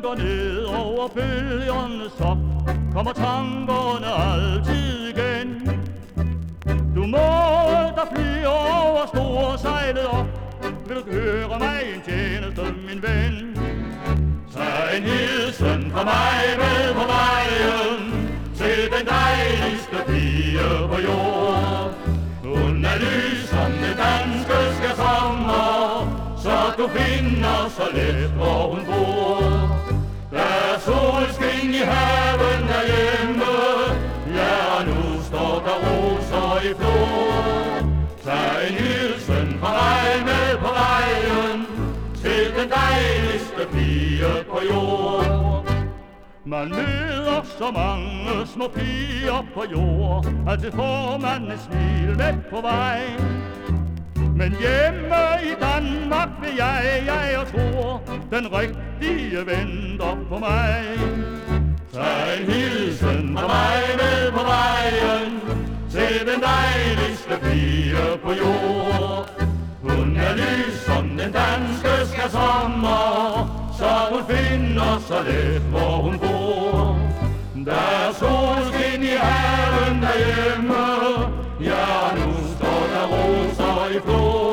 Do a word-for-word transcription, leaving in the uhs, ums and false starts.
går ned over bølgernes top, kommer tankerne altid igen. Du mål, der flyver over storsejlet op, vil du høre mig en tjeneste, min ven? Tag en hilsen fra mig med på vejen til den dejligste pige på jord. Hun er lys som det danske skærsommer, så du finder så let, hvor hun bor. Der er solskin i haven derhjemme, ja, nu står der roser i flor. Tag en hilsen fra mig med på vejen til den dejligste pige på jord. Man møder så mange små piger på jord, altid får man et smil med på vej. Men hjemme i Danmark vil jeg, jeg og tror, den rigtige venter på mig. Tag en hilsen fra mig med på vejen til den dejligste pige på jord. Hun er lys som den danske skærsommer, så hun finder så let, hvor hun bor. Der er solskin i haven derhjemme, ja, nu står der roser i flor.